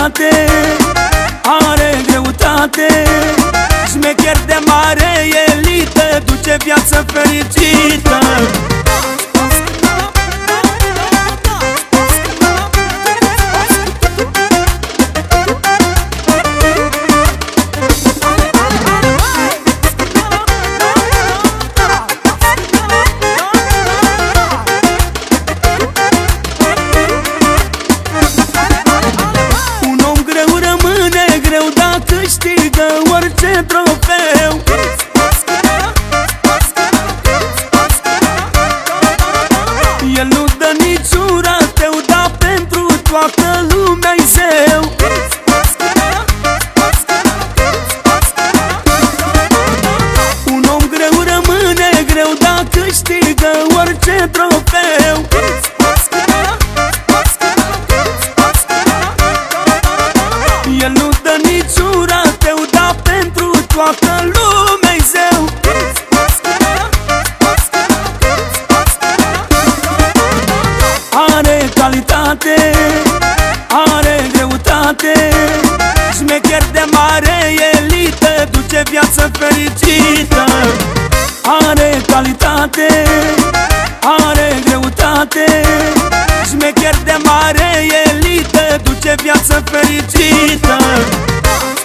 calitate, are greutate, șmecher de mare elită, duce viață fericită. Câștigă orice trofeu. El nu dă niciun rateu, dar pentru toată lumea-i zeu. Un om greu rămâne greu, dar câștigă orice trofeu. El nu dă niciun rateu, dar pentru toată lumea-i zeu. Are calitate, are greutate, șmecher de mare elită, duce viață fericită. Are calitate, are greutate, șmecher de mare elită, duce viață fericită.